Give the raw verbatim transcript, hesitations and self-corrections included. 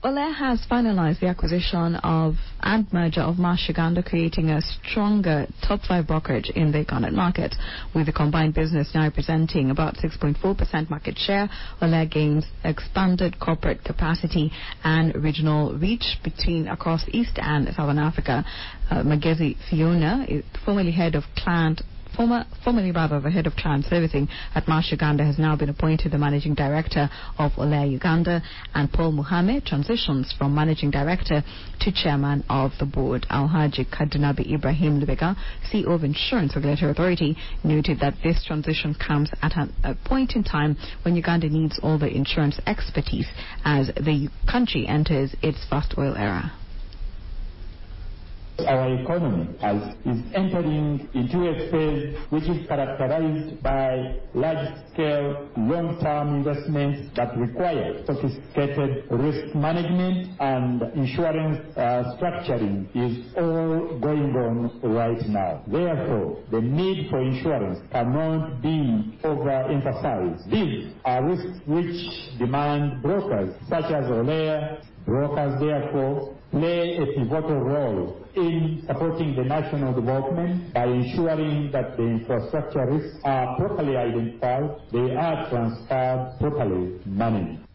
Ole has finalized the acquisition of and merger of Marsh Uganda, creating a stronger top five brokerage in the Ugandan market. With the combined business now representing about six point four percent market share, Ole gains expanded corporate capacity and regional reach between across East and Southern Africa. Uh, Magezi Fiona, formerly head of client Former, formerly rather the head of client servicing at Marsh Uganda, has now been appointed the managing director of Ole Uganda, and Paul Muhammad transitions from managing director to chairman of the board. Alhaji Kadunabi Ibrahim Lubega, C E O of Insurance Regulatory Authority, noted that this transition comes at a, a point in time when Uganda needs all the insurance expertise as the country enters its fast oil era. Our economy has, is entering into a phase which is characterized by large-scale, long-term investments that require sophisticated risk management, and insurance uh, structuring is all going on right now. Therefore, the need for insurance cannot be overemphasized. These are risks which demand brokers such as Ole. Brokers, therefore, play a pivotal role in supporting the national development by ensuring that the infrastructure risks are properly identified, they are transferred, properly managed.